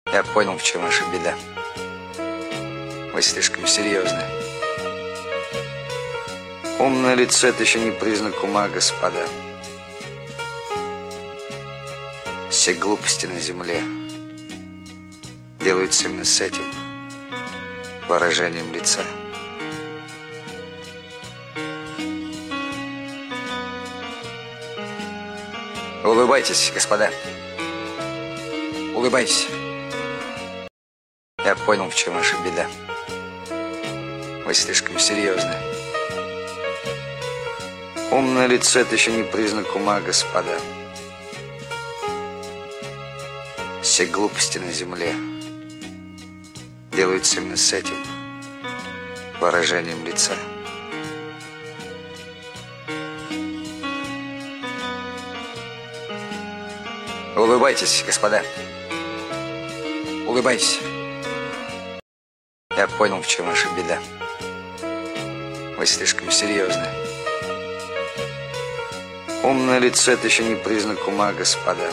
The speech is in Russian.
Я понял, в чем ваша беда. Вы слишком серьезны. Умное лицо — это еще не признак ума, господа. Все глупости на земле делаются именно с этим выражением лица. Улыбайтесь, господа. Улыбайтесь. Я понял, в чем ваша беда. Вы слишком серьезны. Умное лицо — это еще не признак ума, господа. Все глупости на земле делаются именно с этим выражением лица. Улыбайтесь, господа. Улыбайтесь. Я понял, в чем ваша беда. Вы слишком серьезны. Умное лицо — это еще не признак ума, господа.